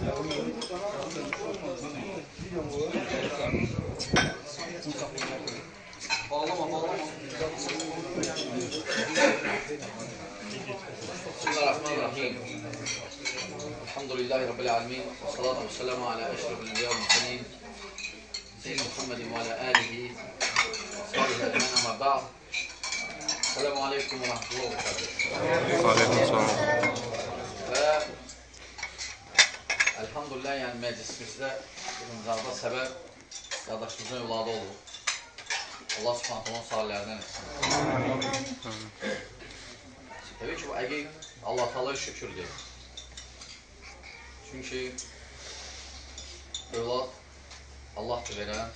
Bağlama. Bismillahirrahmanirrahim. Elhamdülillahi Rabbil alemin. Ve salatu ve selamu ala eşrefil enbiya ve murselin. Seyyid Muhammedin ve ala alihi sahbihi ecmaîn amma ba'd. Selamun aleyküm ve rahmetullahi ve berekatuhu. Aleykümselam. Və elhamdülillah, yəni məclisimizdə imzada səbəb qardaşımızın evladı olur. Allah subhanət onun salihlərindən etsin. Təbii ki, bu əqiq Allah Teala'ya şükürdür. Çünki evlad Allah'dır verən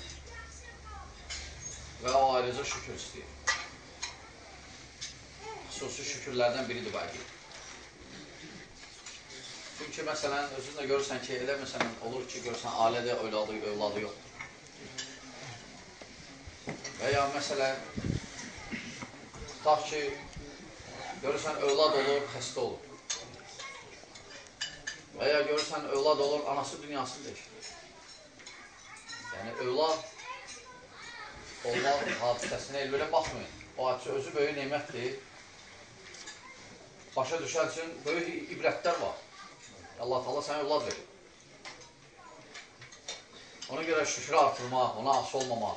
və o ayrıca şükür istəyir. Xüsusi şükürlərdən biridir bu əqiq. Çünki məsələn, özün də görürsən ki, elə məsələn olur ki, görürsən, ailədə övladı yoxdur. Və ya məsələn, tutaq ki, görürsən, övlad olur, xəstə olur. Və ya görürsən, övlad olur, anası dünyasını dəyişir. Yəni, övlad olmaq hadisəsinə el belə baxmayın. O hadisə özü böyük neymətdir. Başa düşən üçün böyük ibrətlər var. Allah Teala sənə övlad verir. Ona görə şükrü artırmaq, ona ası olmamaq.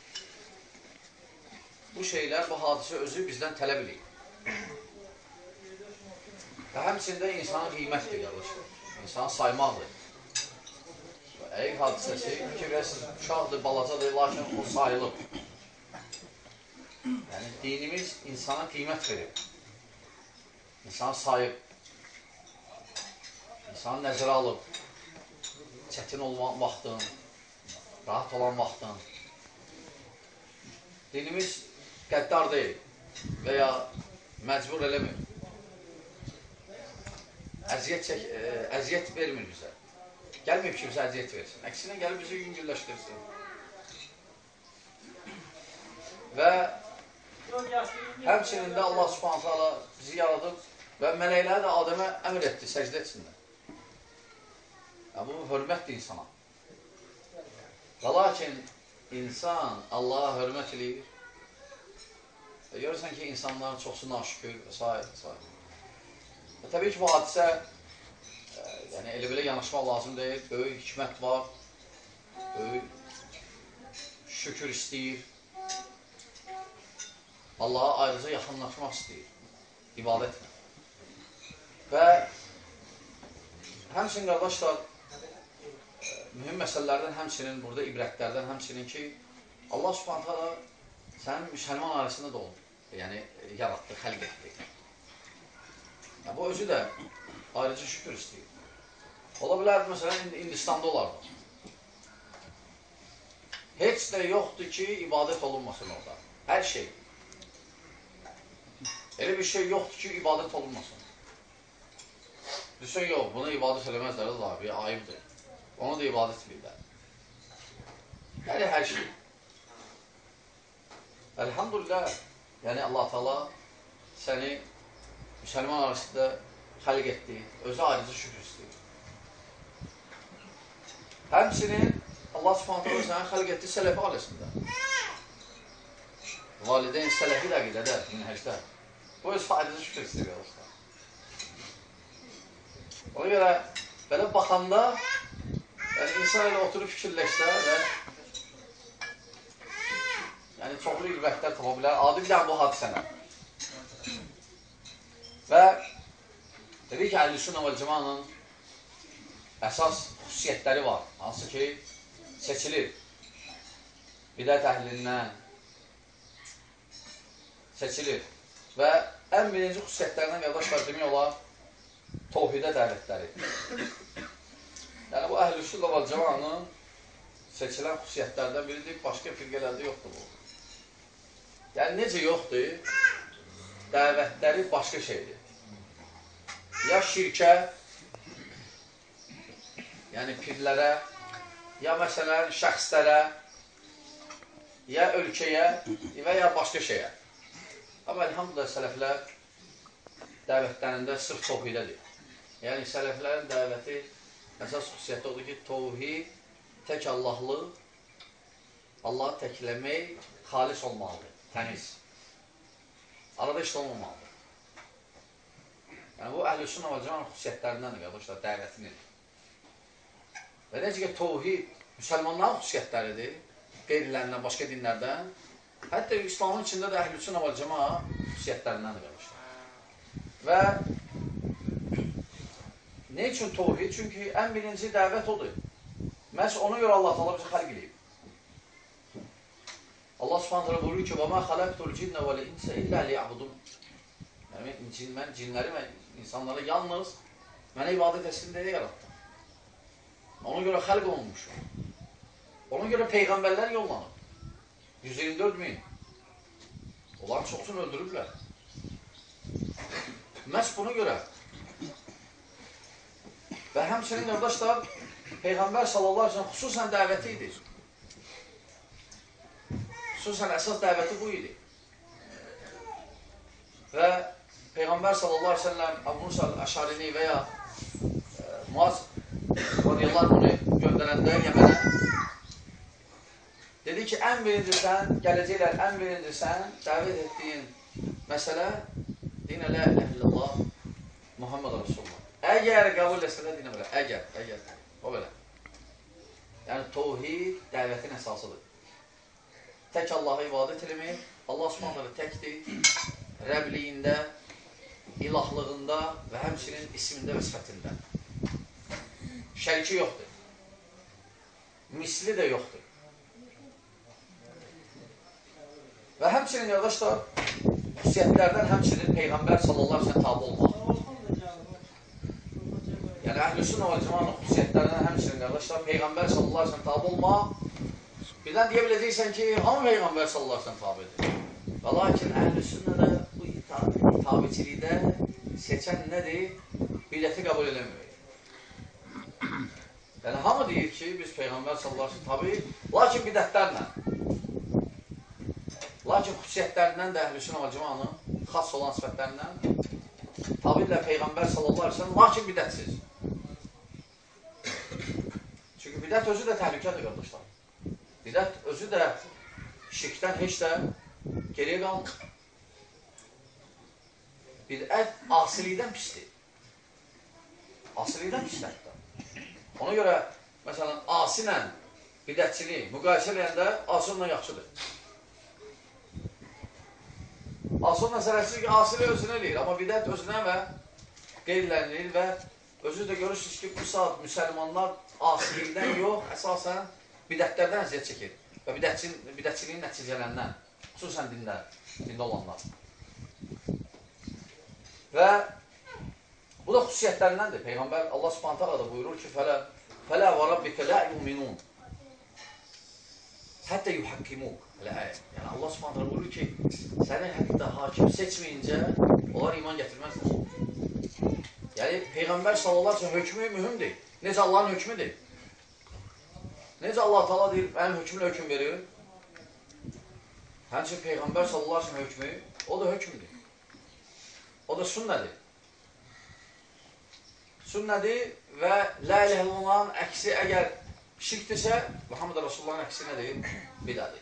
Bu şeylər, bu hadisə özü bizdən tələb edir. Və həmçində insanın qiymətdir, qardaşlar. İnsanı saymaqdır. Əqiq hadisəsi, fikirlərsiniz, uşaqdır, balacadır, lakin o sayılır. Yəni, dinimiz insana qiymət verir. İnsanı sayıb, insanı nəzərə alıb, çətin olan vaxtın, rahat olan vaxtın. Dinimiz qəddar deyil və ya məcbur eləmir. Əziyyət vermir bizə. Gəlməyib ki, bizə əziyyət versin. Əksinə gəlib bizi yüngülləşdirsin. Və həmçinin də Allah subhanət hala bizi yaradıb və mələkləri də Adəmə əmr etdi, səcdə etsinlər. Yəni, bu hörmətdir insana. Və lakin insan Allaha hörmət edir. Və görürsən ki, insanların çoxsu naşükür və s. Və təbii ki, bu hadisə yəni, elə belə yanaşmaq lazım deyil. Böyük hikmət var, böyük şükür istəyir. Allaha ayrıca yaxınlaşmaq istəyir, ibadətlə. Və həmçinin, qardaşlar, mühüm məsələlərdən, həmçinin, burada ibrətlərdən, həmçinin ki, Allah subhanət hala sənin müsəlman arasında da olur. Yəni, yaratdı, xəlq etdi. Yəni, bu özü də ayrıca şükür istəyir. Ola bilərdi, məsələn, Hindistanda olardı. Heç də yoxdur ki, ibadət olunmasın orada. Hər şey. Elə bir şey yoxdur ki, ibadət olunmasın. Düşün, yox, buna ibadət eləməzlər, abi, ayıbdır. Onu da ibadət edirlər. Yəni, hər şey. Elhamdülillah, yəni Allah Teala səni müsəlman arasında xəlq etdi, özü ayrıca şükür istəyir. Həmçinin Allah subhanətə səni xəlq etdi sələfi ailəsində. Valideyn sələfi də qidədə, minhəcdə. Bu öz ayrıca şükür istəyir, qardaşlar. Ona görə belə baxanda, yəni insan elə oturub fikirləşsə və yəni çoxlu ibrətlər tapa bilər. Adi bir dənə bu hadisənə. Və dedik ki, Əhl-i-Sünnə və Cəmanın əsas xüsusiyyətləri var. Hansı ki, seçilir. Bidət əhlindən seçilir. Və ən birinci xüsusiyyətlərindən, qardaşlar, demək olar, təvhidə dəvətləri. Yəni, bu Əhl-i-Sünnə və Cəmanın seçilən xüsusiyyətlərdən biridir. Başqa firqələrdə yoxdur bu. Yəni, necə yoxdur? Dəvətləri başqa şeydir. Ya şirkə, yəni pirlərə, ya məsələn şəxslərə, ya ölkəyə və ya başqa şeyə. Amma elhamdülillah sələflər dəvətlərində sırf təvhidədir. Yəni sələflərin dəvəti əsas xüsusiyyəti odur ki, tovhid, tək Allahlıq, Allahı təkləmək xalis olmalıdır, təmiz. Arada işlə olmamalıdır. Yəni, bu Əhl-i-Sünnə və Cəmaətin xüsusiyyətlərindəndir, qardaşlar, dəvətinin. Və necə ki, tovhid müsəlmanların xüsusiyyətləridir, qeyrilərindən, başqa dinlərdən. Hətta İslamın içində də Əhl-i-Sünnə və Cəmaət xüsusiyyətlərindəndir, qardaşlar. Və ne üçün tovhid? Çünki ən birinci dəvət odur. Məhz ona görə Allah təala bizi xəlq edib. Allah Subhanahu buyurur ki: "Və mə xalaqtul cinne vel insa illə liya'budun." Yəni mən cinləri və insanları yalnız mənə ibadət etsin deyə yaratdım. Ona görə xəlq olunmuşum. Ona görə peyğəmbərlər yollanıb. 124 min. Onlar çoxsunu öldürüblər. Məhz buna görə. Və həmçinin qardaşlar, Peyğəmbər sallallahu aleyhi ve sellem xüsusən dəvəti idi. Xüsusən əsas dəvəti bu idi. Və Peyğəmbər sallallahu aleyhi ve sellem Əbu Musa Əşarini və ya Muaz radiyallahu onu göndərəndə Yəmənə dedi ki, ən birinci sən, gələcəklər, ən birinci sən dəvət etdiyin məsələ dinə la ilahe illallah Muhammed Rasulullah. Əgər qəbul etsələr dinə belə, əgər, o belə. Yəni, tovhid dəvətin əsasıdır. Tək Allaha ibadət eləmək, Allah Subhanahu təkdir, Rəbliyində, ilahlığında və həmçinin ismində və sifətində. Şəriki yoxdur. Misli də yoxdur. Və həmçinin, qardaşlar, xüsusiyyətlərdən həmçinin Peyğəmbər sallallahu aleyhi ve sellem tabi olmaq. Yəni, Əhl-i-Sünnə və Cəmaətin xüsusiyyətlərindən həmçinin, qardaşlar, Peyğəmbər sallallahu aleyhi ve sellem tabi olmaq. Birdən deyə biləcəksən ki, hamı Peyğəmbər sallallahu aleyhi ve sellem tabidir. Və lakin Əhl-i-Sünnədə bu tabiçilikdə seçən nədir? Bidəti qəbul eləmək. Yəni, hamı deyir ki, biz Peyğəmbər sallallahu aleyhi ve sellem tabi, lakin bidətlərlə. Lakin xüsusiyyətlərindən də Əhl-i-Sünnə və Cəmaətin xas olan sifətlərindən tabidirlər Peyğəmbər sallallahu aleyhi ve sellem, lakin bidətsiz. Çünki bidət özü də təhlükədir, qardaşlar. Bidət özü də şirkdən heç də geriyə qalmır. Bidət asilikdən pisdir. Asilikdən pisdir. Ona görə, məsələn, asi ilə bidətçiliyi müqayisə eləyəndə asi ondan yaxşıdır. Asi məsələsi ki, asili özünə eləyir, amma bidət özünə və qeyrilənilir və özü də görürsünüz ki, bu saat müsəlmanlar asilikdən yox, əsasən bidətlərdən əziyyət çəkir və bidətçiliyin nəticələrindən, xüsusən dində olanlar. Və bu da xüsusiyyətlərindəndir. Peyğəmbər Allah Subhanahu taala da buyurur ki, "Fələ və rabbikə la yu'minun hətta yuhakkimuk." Yəni Allah Subhanahu taala buyurur ki, səni hətta hakim seçməyincə onlar iman gətirməzlər. Yəni Peyğəmbər sallallahu əleyhi və səlləm hökmü mühümdür. Necə Allahın hökmüdür? Necə Allah Taala deyir, mənim hökmümlə hökm verir? Həmçinin Peyğəmbər sallallahu əleyhi və səlləm hökmü, o da hökmüdür. O da sünnədir. Sünnədir və la ilahe illallahın əksi əgər şirkdirsə, Muhammed Rasulullahın əksi nədir? Bidədir.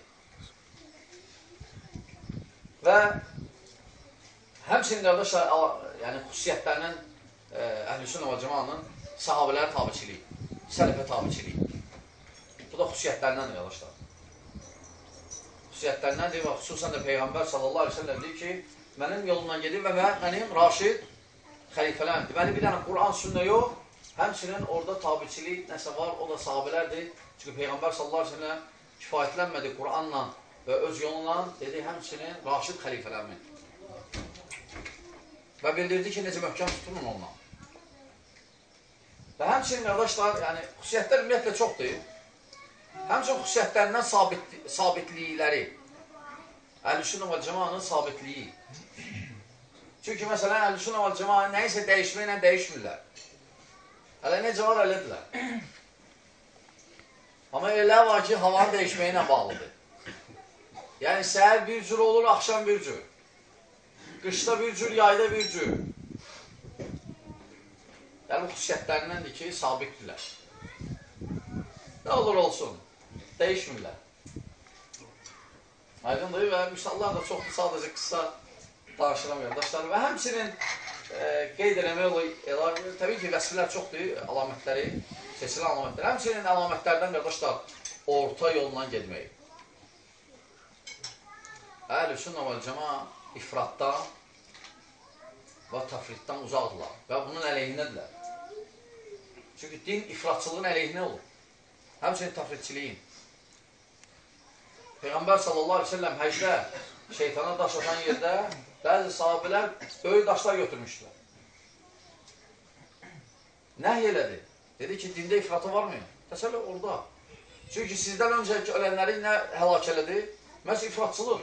Və həmçinin qardaşlar, yəni xüsusiyyətlərinin Əhl-i-Sünnə və Cəmaətin sahabələrə tabiçilik, sələfə tabiçilik. Bu da xüsusiyyətlərindəndir, qardaşlar. Xüsusiyyətlərindəndir və xüsusən də Peyğəmbər sallallahu aleyhi ve sellem deyir ki, mənim yolumdan gedib və mənim raşid xəlifələrimdir. Deməli, bir dənə Quran, sünnə yox, həmçinin orada tabiçilik nəsə var, o da sahabələrdir. Çünki Peyğəmbər sallallahu aleyhi ve sellem kifayətlənmədi Quranla və öz yolunla, dedi, həmçinin raşid xəlifələrimin. Və bildirdi ki, necə möhkəm tutunun onunla. Və həmçinin, qardaşlar, yəni, xüsusiyyətlər ümumiyyətlə çoxdur. Həmçinin xüsusiyyətlərindən sabitlikləri, Əhl-i-Sünnə və Cəmaətin sabitliyi. Çünki, məsələn, Əhl-i-Sünnə və Cəmaət nəyisə dəyişməklə dəyişmirlər. Hələ necə var, elədirlər. Amma elə var ki, havanın dəyişməyinə bağlıdır. Yəni, səhər bir cür olur, axşam bir cür. Qışda bir cür, yayda bir cür. Yəni, xüsusiyyətlərindəndir ki, sabitdirlər. Nə olur olsun, dəyişmirlər. Aydındır və misallar da çoxdur, sadəcə qısa danışıram qardaşlar. Və həmçinin qeyd eləmək olar, təbii ki, vəsifələr çoxdur, əlamətləri, seçilən əlamətləri. Həmçinin əlamətlərdən qardaşlar, orta yolla gedmək. Əhl-i-Sünnə vəl-Cəma ifratdan və təfriddən uzaqdırlar və bunun əleyhinədirlər. Çünki din ifratçılığın əleyhinə olur. Həmçinin təfridçiliyin. Peyğəmbər sallallahu aleyhi ve sellem həcdə şeytana daş atan yerdə bəzi sahabələr böyük daşlar götürmüşdülər. Nəhy elədi? Dedi ki, dində ifratı var mı? Təsəllə orada. Çünki sizdən öncəki ölənləri nə həlak elədi? Məhz ifratçılıq.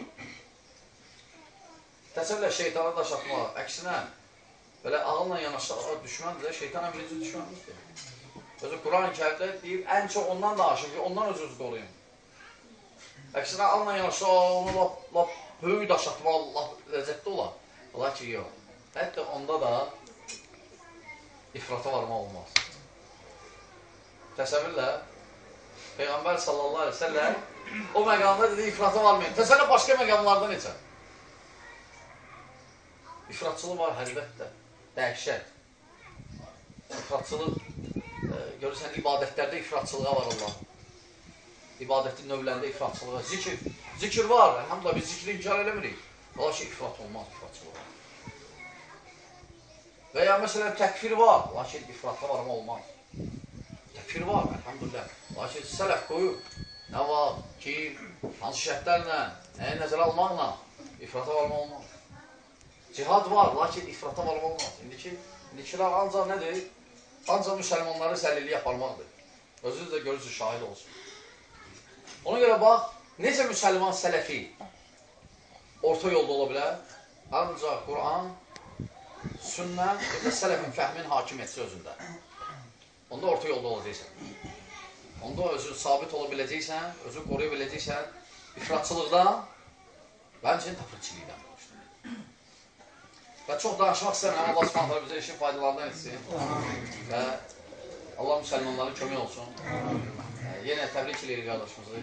Təsəllə şeytana daş atmaq, əksinə belə ağılla yanaşlar, düşməndir, şeytan birinci düşməndir. Özü Quran-ı Kərimdə deyir, ən çox ondan danışın ki, ondan özünüzü qoruyun. Əksinə ağılla yanaşlar, onu lap böyük daş atmaq, lap ləzzətli olar. Ola ki, yox. Hətta onda da ifrata varmaq olmaz. Təsəvvürlə, Peyğəmbər sallallahu aleyhi ve sellem o məqamda dedi, ifrata varmayın. Təsəvvürlə, başqa məqamlarda necə? İfratçılıq var, əlbəttə, dəhşət. İfratçılıq, görürsən, ibadətlərdə ifratçılığa var Allah. İbadətin növlərində ifratçılığa. Zikir var, əlhamdülillah, biz zikri inkar eləmirik. Ola ki, ifrat olmaz, ifratçılığa. Və ya, məsələn, təkfir var, lakin ifratla varma olmaz. Təkfir var, əlhamdülillah. Lakin sələf qoyub, nə var, kim, hansı şərtlərlə, nəyə nəzərə almaqla ifrata varma olmaz. Cihad var, lakin ifrata varma olmaz. İndikilər ancaq nədir? Ancaq müsəlmanları zəlilliyə aparmaqdır. Özünüz də görürsünüz, şahid olsun. Ona görə bax, necə müsəlman sələfi orta yolda ola bilər? Ancaq Quran, sünnə və sələfin fəhmin hakim etsi özündə. Onda orta yolda olacaqsən. Onda özün sabit ola biləcəksən, özün qoruya biləcəksən ifratçılıqdan və həmçinin təfridçilikdən. Və çox danışmaq istəyirəm, Allah subhanətlər bizə işin faydalarından etsin və Allah müsəlmanların kömək olsun. Yenə təbrik edirik qardaşımızı.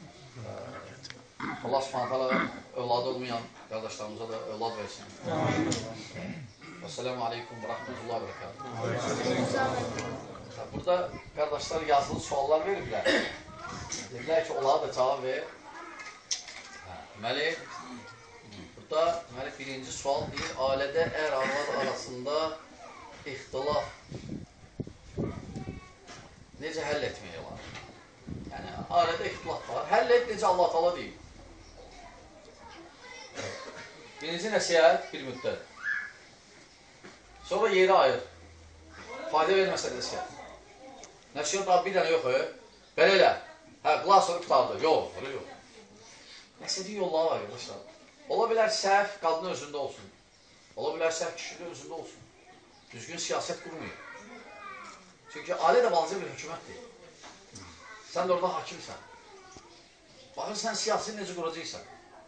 Allah subhanətlər övladı olmayan qardaşlarımıza da övlad versin. Esselamu aleykum və rəhmətullahi və bərəkatuhu. Burada qardaşlar yazılı suallar veriblər. Dedilər ki, onlara da cavab ver. Deməli, burada birinci sual deyir, ailədə ər-arvad arasında ixtilaf necə həll etmək olar? Yəni, ailədə ixtilaf var. Həll et necə Allah Taala deyir. Birinci nəsihət bir müddət. Sonra yeri ayır. Fayda verməsə nəsihət. Nəsihət daha bir dənə yox, belə elə. Hə, qulaq sonra qutardı. Yox, elə yox. Nəsihətin yolları var, yoldaşlar. Ola bilər səhv qadının özündə olsun. Ola bilər səhv kişinin özündə olsun. Düzgün siyasət qurmuyor. Çünki ailə də balaca bir hökumətdir. Sən də orada hakimsən. Baxın, sən siyasını necə quracaqsan?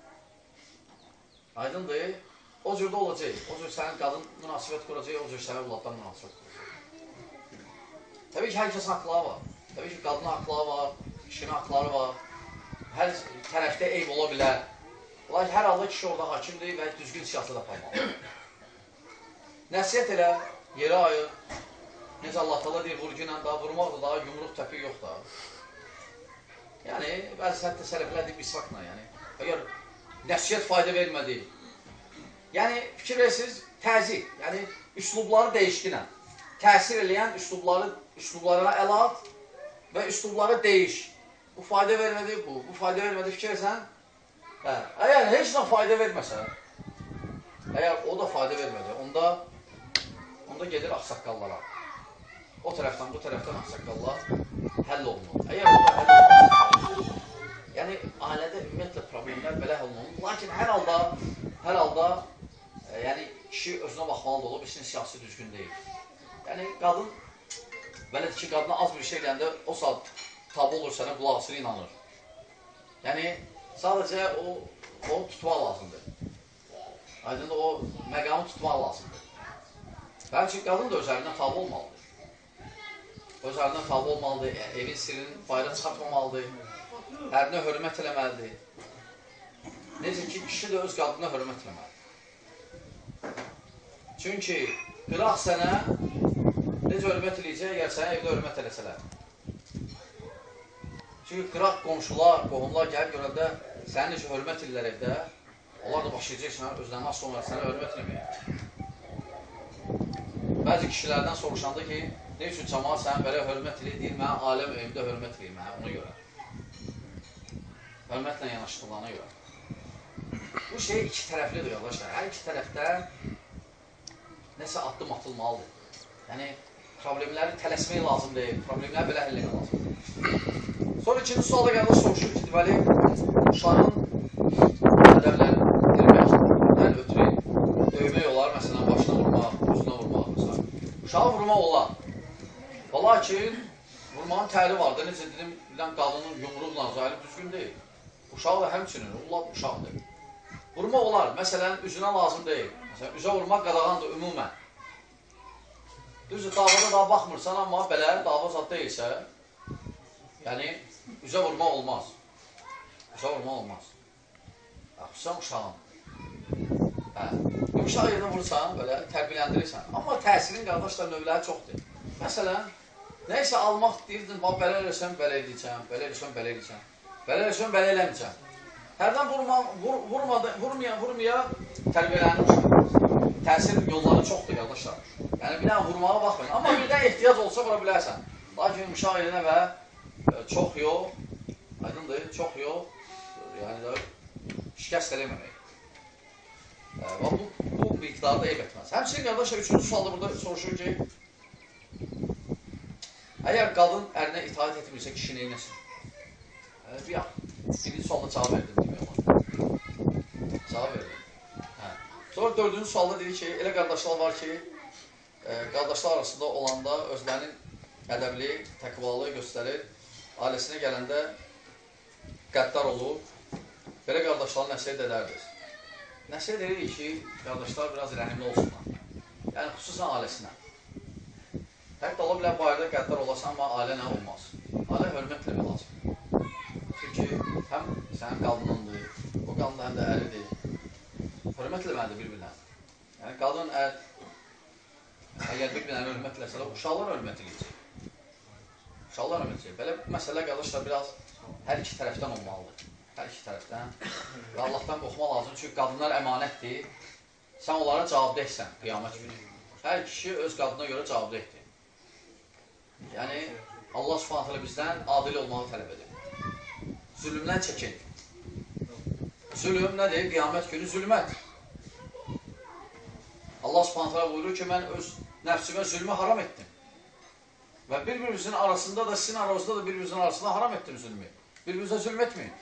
Aydındır. O cürdə olacaq. O cür sənin qadın münasibət quracaq, o cür sənin evladdan münasibət quracaq. Təbii ki, hər kəsin haqları var. Təbii ki, qadının haqları var, kişinin haqları var. Hər tərəfdə eyb ola bilər. Lakin hər halda kişi orada hakimdir və düzgün siyasət aparmalı. Nəsiyyət elə, yeri ayır. Necə Allah Taala deyir, vurgunla daha vurmaqdır, daha yumruq təpi yox da. Yəni, bəzi hətta sələflər deyib isvaqla, yəni. Əgər nəsiyyət fayda vermədi, yəni, fikir verirsiniz, təzyiq, yəni, üslubları dəyişkinə, təsir eləyən üslublarına əl at və üslubları değiş. Bu fayda vermədi, bu fayda vermədi, fikir versən. Əgər heç nə fayda verməsə, əgər o da fayda vermədi, onda gedir axsaqqallara. O tərəfdən, bu tərəfdən axsaqqallar həll olunur. Əgər o da həll olunur, yəni ailədə ümumiyyətlə problemlər belə həll olunur. Lakin hər halda, yəni kişi özünə baxmalı da olur, bilsin siyasi düzgün deyil. Yəni qadın, belədir ki, qadına az bir şey eləyəndə o saat tabu olur sənə, qulaqsını inanır. Yəni, sadəcə o tutmaq lazımdır. Aydın da o məqamı tutmaq lazımdır. Bəlkə qadın da öz əlindən tabi olmalıdır. öz ərinə tabi olmalıdır, evin sirrini bayra çıxartmamalıdır, ərinə hörmət eləməlidir. Necə ki, kişi də öz qadına hörmət eləməlidir. Çünki qıraq sənə necə hörmət eləyəcək, əgər sənə evdə hörmət eləsələr. Çünki qıraq qonşular, qohumlar gəlib görəndə səni necə hörmət edirlər evdə, onlar da başlayacaq sənə özlərinə sonra sənə hörmət eləməyə. Bəzi kişilərdən soruşanda ki, ne üçün cəmaat sənə belə hörmət eləyir, deyir, mənə aləm evdə hörmət eləyir, mənə ona görə. Hörmətlə yanaşdığına görə. Bu şey iki tərəflidir, qardaşlar. Hər iki tərəfdən nəsə addım atılmalıdır. Yəni, problemləri tələsmək lazım deyil, problemləri belə həll etmək lazım. Sonra ikinci sualda qardaş soruşur ki, deməli, uşağın ədəblərini bilmək, ötürü döymək olar, məsələn, başına vurmaq, üzünə vurmaq, məsələn. Uşağı vurmaq olar. Lakin, vurmağın təri vardır. Necə dedim, qadının yumruqla zahiri düzgün deyil. Uşaq da həmçinin, Allah uşaqdır. Vurmaq olar. Məsələn, üzünə lazım deyil. Məsələn, üzə vurmaq qadağandır ümumən. Düzdür, davada daha baxmırsan, amma belə dava zad deyilsə, yəni, üzə vurmaq olmaz. Üzə vurmaq olmaz. Xüsusən uşağın. Uşaq yerdə vursan, belə tərbiyələndirirsən. Amma təsirin qardaşlar növləri çoxdur. Məsələn, nəysə almaq deyirdin, belə eləsən, belə edəcəm, belə eləsən, belə edəcəm. Belə eləsən, belə eləməyəcəm. Hərdən vurmaya tərbiyələnir uşaq. Təsir yolları çoxdur, qardaşlar. Yəni, bir dənə vurmağa baxmayın. Amma bir dənə ehtiyac olsa vura bilərsən. Lakin uşaq elinə və çox yox, aydındır, çox yox, yəni da şikəst eləməmək. Bu miqdarda eyb etməz. Həmçinin, qardaşlar, üçüncü sualda burada soruşur ki, əgər qadın ərinə itaat etmirsə, kişi neynəsin? Birinci sualda cavab verdim, demək olar. Cavab verdim. Sonra dördüncü sualda dedi ki, elə qardaşlar var ki, qardaşlar arasında olanda özlərinin ədəbli, təqvalı göstərir, ailəsinə gələndə qəddar olur, belə qardaşları nəsiyyət edərdir. Nəsiyyət edirik ki, qardaşlar biraz rəhimli olsunlar. Yəni, xüsusən ailəsinə. Hətta ola bilər, bayırda qəddar olasan, amma ailə nə olmaz? Ailə hörmət eləmək lazım. Çünki həm sənin qadınındır, o qadın həm də əridir. Hörmət eləməlidir bir-birlə. Yəni, qadın əgər bir-birlə hörmət eləsələr, uşaqlar hörmət eləyəcək. Uşaqlar hörmət eləyəcək. Belə məsələ, qardaşlar, biraz hər iki tərəfdən olmalıdır. Hər iki tərəfdən. Və Allahdan qorxma lazım. Çünki qadınlar əmanətdir. Sən onlara cavabdehsən, qiyamət günü. Hər kişi öz qadına görə cavabdehdir. Yəni, Allah Subhanahu bizdən adil olmağı tələb edir. Zülmdən çəkin. Zülm nədir? Qiyamət günü zülmət. Allah Subhanahu buyurur ki, mən öz nəfsimə zülmü haram etdim. Və bir-birimizin arasında da, sizin aranızda da bir-birimizin arasında haram etdim zülmü. Bir-birimizə zülm etməyin.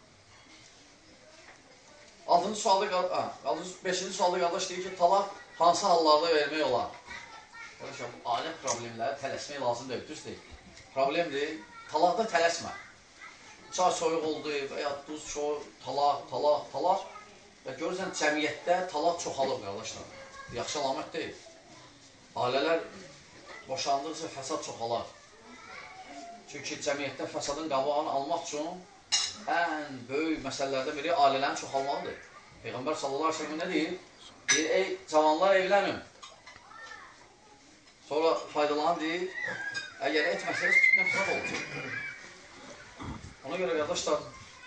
5-ci sualda qardaş deyir ki, talaq hansı hallarda vermək olar? Qardaşlar, bu ailə problemləri tələsmək lazım deyil, düz deyil. Problemdir, talaqda tələsmə. Çay soyuq oldu və ya duz soyuq, talaq. Və görürsən, cəmiyyətdə talaq çoxalır, qardaşlar. Yaxşı əlamət deyil. Ailələr boşandıqca fəsad çoxalar. Çünki cəmiyyətdə fəsadın qabağını almaq üçün ən böyük məsələlərdən biri ailələrin çoxalmalıdır. Peyğəmbər sallallahu aleyhi ve sellem nə deyir? Deyir, ey cavanlar evlənin. Sonra faydalan deyir, əgər etməsəniz fitnə fəsad olacaq. Ona görə, qardaşlar,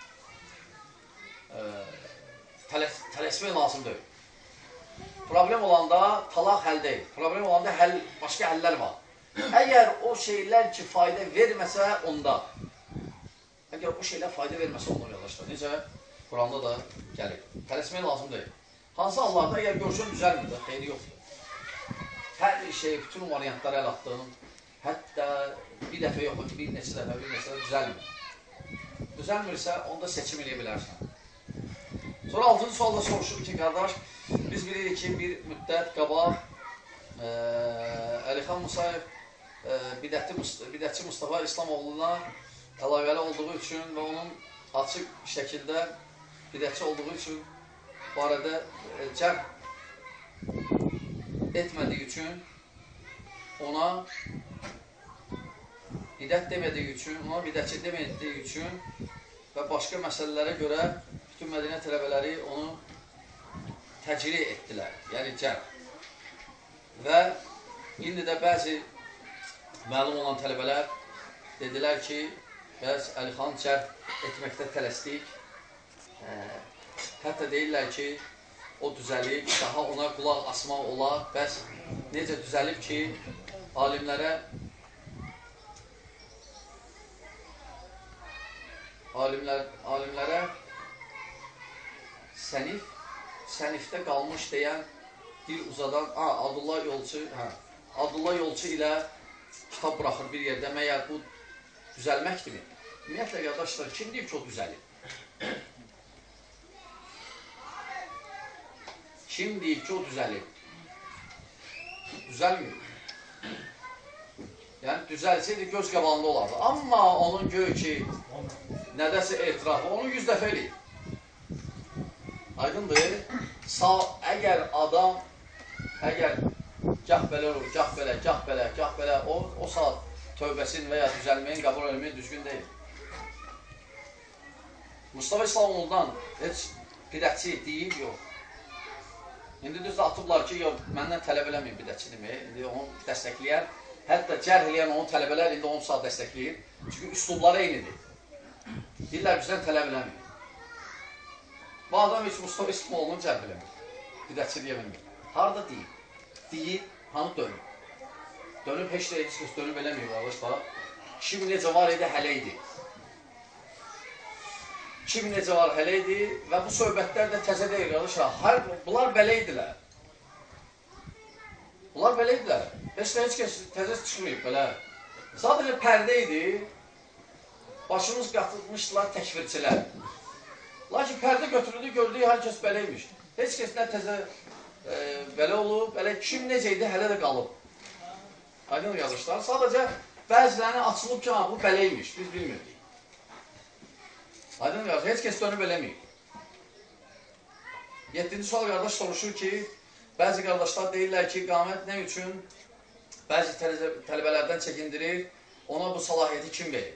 tələsmək lazım deyil. Problem olanda talaq həll deyil. Problem olanda başqa həllər var. Əgər o şeylər ki, fayda verməsə, onda. Əgər o şeylər fayda verməsə, onda, qardaşlar. Necə? Quranda da gəlir. Tələsmək lazım deyil. Hansı hallarda, əgər görüşün düzəlmir, xeyri yoxdur. Hər şey, bütün variantları əl atdığım, hətta bir dəfə yox, bir neçə dəfə düzəlmir. Düzəlmirsə, onda seçim eləyə bilərsən. Sonra 6-cı sualda soruşur ki, qardaş, biz bilirik ki, bir müddət qabaq Əlixan Musayev bidətçi Mustafa İslamoğluna əlaqəli olduğu üçün və onun açıq şəkildə bidətçi olduğu üçün barədə cərh etmədiyi üçün ona bidət demədiyi üçün, ona bidətçi demədiyi üçün və başqa məsələlərə görə bütün Mədinə tələbələri onu təcri etdilər, yəni cərh. Və indi də bəzi məlum olan tələbələr dedilər ki, bəs Əlixan cərh etməkdə tələsdik. Hətta deyirlər ki, o düzəlib, daha ona qulaq asmaq olar. Bəs necə düzəlib ki, alimlərə sənifdə qalmış deyən dil uzadan Abdullah Yolçu ilə kitab buraxır bir yerdə. Məyər bu düzəlməkdirmi? Ümumiyyətlə, qardaşlar, kim deyib ki, o düzəlib? Kim deyib ki, o düzəlib? Düzəlmir. Yəni, düzəlsəydi göz qabağında olardı. Amma onun göy ki, nədəsə etirafı, onu 100 dəfə eləyib. Aydındır, əgər adam, gah belə olur, gah belə, o saat tövbəsin və ya düzəlməyin qəbul edilməyi düzgün deyil. Mustafa İslamoğlu'dan heç bidətçi deyib, yox. İndi düzdür, atıblar ki, məndən tələb eləməyin bidətçi demək, indi onu dəstəkləyər. Hətta cərh eləyən onun tələbələr indi onu saat dəstəkləyir. Çünki üslubları eynidir. Deyirlər, bizdən tələb eləməyin. Bu adam heç Mustafa İslamoğlu'nu cərh eləmir. Bidətçi deyə bilmir. Harada deyib? Deyib, hanı dönüb? Dönüb, heç kəs dönüb eləməyib, qardaşlar. Kim necə var idi, hələ idi. Kim necə var, hələ idi və bu söhbətlər də təzə deyil, qardaşlar. Bunlar belə idilər. Bunlar belə idilər. Heç kəs təzə çıxmayıb, belə. Sadəcə pərdə idi, başımız qatılmışdılar təkvirçilər. Lakin pərdə götürüldü, gördüyü hər kəs belə imiş. Heç kəs nə təzə belə olub, belə kim necə idi, hələ də qalıb. Aydın yazışlar. Sadəcə bəzilərini açılıb ki, bu belə imiş, biz bilmirdik. Aydın yazır, heç kəs dönüb eləməyib. 7-ci sual qardaş soruşur ki, bəzi qardaşlar deyirlər ki, qamət nə üçün bəzi tələbələrdən çəkindirir, ona bu salahiyyəti kim verir?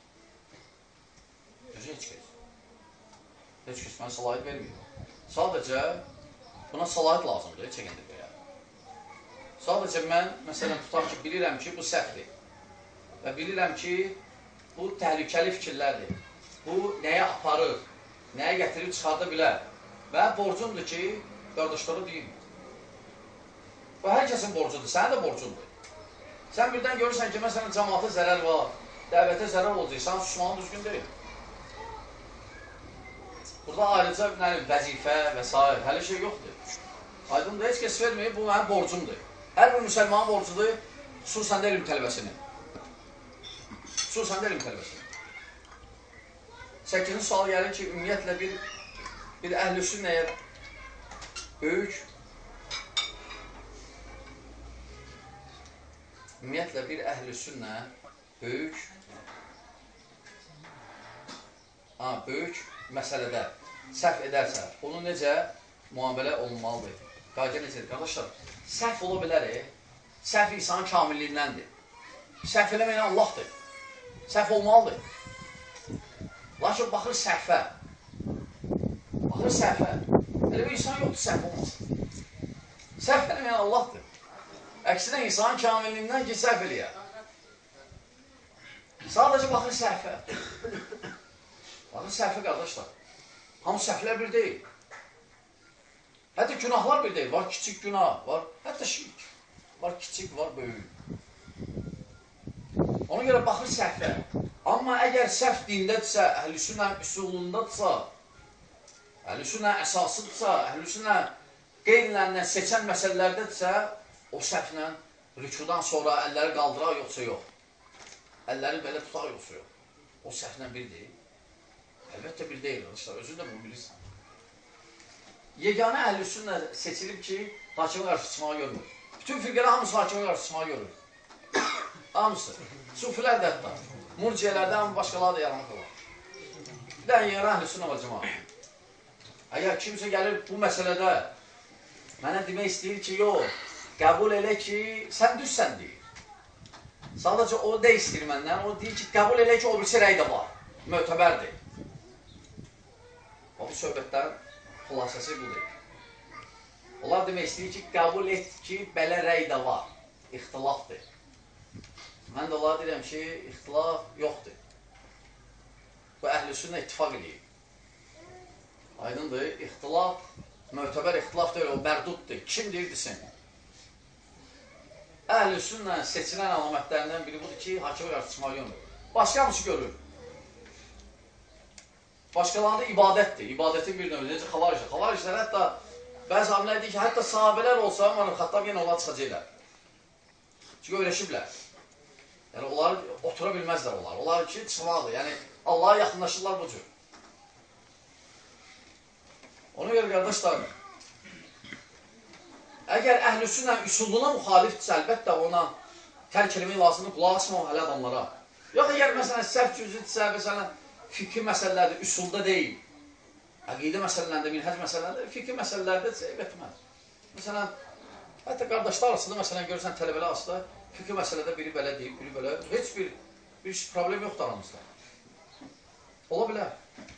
Heç kəs. Heç kəs mənə salahiyyət verməyir. Sadəcə buna salahiyyət lazımdır, çəkindirməyə. Sadəcə mən, məsələn, tutar ki, bilirəm ki, bu səhvdir. Və bilirəm ki, bu təhlükəli fikirlərdir. Bu nəyə aparır, nəyə gətirib çıxarda bilər. Və borcumdur ki, qardaşlara deyim. Bu hər kəsin borcudur, sənin də borcundur. Sən birdən görürsən ki, məsələn, cəmaata zərər var, dəvətə zərər olacaq, sən susmanın düzgün deyil. Burada ayrıca vəzifə və s. hələ şey yoxdur. Aydındır, heç kəs verməyib, bu mənim borcumdur. Hər bir müsəlmanın borcudur, xüsusən də elm tələbəsinin. Xüsusən də elm tələbəsinin. 8-ci sual gəlir ki, ümumiyyətlə bir əhl-i sünnəyə böyük məsələdə səhv edərsə, onu necə müamilə olunmalıdır? Qayda necədir? Qardaşlar, səhv ola bilər, səhv insanın kamilliyindəndir. Səhv eləməyən Allahdır. Səhv olmalıdır. Lakin baxır səhvə. Elə bir insan yoxdur, səhv olmasın. Səhv eləməyən Allahdır. Əksinə insanın kamilliyindən ki, səhv eləyər. Sadəcə baxır səhvə. Baxır səhvə, qardaşlar. Hamı səhvlər bir deyil. Hətta günahlar bir deyil. Var kiçik günah, var hətta şirk. Var kiçik, var böyük. Ona görə baxır səhvə. Amma əgər səhv dindədirsə, əhl-i sünnə üsulundadırsa, əhl-i sünnə əsasıdırsa, əhl-i sünnə qeynlərlə seçən məsələlərdədirsə, o səhvlə rükudan sonra əlləri qaldırar, yoxsa yox. Əlləri belə tutar, yoxsa yox. O səhvlə bir deyil. Əlbəttə bir deyil, özün də bunu bilirsən. Yeganə əhl-i sünnə seçilib ki, hakimə qarşı çıxmağı görmür. Bütün firqələr hamısı hakimə qarşı çıxmağı görür. Hamısı. Sufilər də hətta. Murciyələrdə hamı başqaları da yalanıq olar. Bir dənə yeganə əhl-i sünnə var cəmaat. Əgər kimsə gəlir bu məsələdə mənə demək istəyir ki, yox, qəbul elə ki, sən düzsən deyir. Sadəcə o da istəyir məndən, o deyir ki, qəbul elə ki, o birisi rəy də var, mötəbərdir. O bu söhbətlərin xülasəsi budur. Onlar demək istəyir ki, qəbul et ki, belə rəy də var, ixtilafdır. Mən də onlara deyirəm ki, ixtilaf yoxdur. Bu əhl-i-sünnə ittifaq edir. Aydındır, ixtilaf, mötəbər ixtilaf deyil, o mərduddur. Kim deyir, desin. Əhl-i-sünnə seçilən əlamətlərindən biri budur ki, hakimə qarşı çıxmaq yoxdur. Başqa hamısı görür. Başqalarında ibadətdir. İbadətin bir növü, necə xavariclər. Xavariclər hətta bəzi alimlər deyir ki, hətta sahabələr olsa, Xattab yenə onlar çıxacaqlar. Çünki öyrəşiblər. Yəni, onlar otura bilməzlər onlar. Onlar ki, çıxmalıdır. Yəni, Allaha yaxınlaşırlar bu cür. Ona görə, qardaşlar, əgər əhl-i-sünnə üsuluna müxalifdirsə, əlbəttə ona tərk eləmək lazımdır, qulaq asma hələ adamlara. Yox, əgər, məsələn, səhv cüzüdürsə, məsələn, fikri məsələlərdir, üsulda deyil. Əqidə məsələlərində, minhəc məsələlərində, fikri məsələlərdə zəif etməz. Məsələn, hətta qardaşlar arasında, məsələn, görürsən, tələbələr arasında fikri məsələdə biri belə deyib, biri belə, heç bir problem yoxdur aramızda. Ola bilər.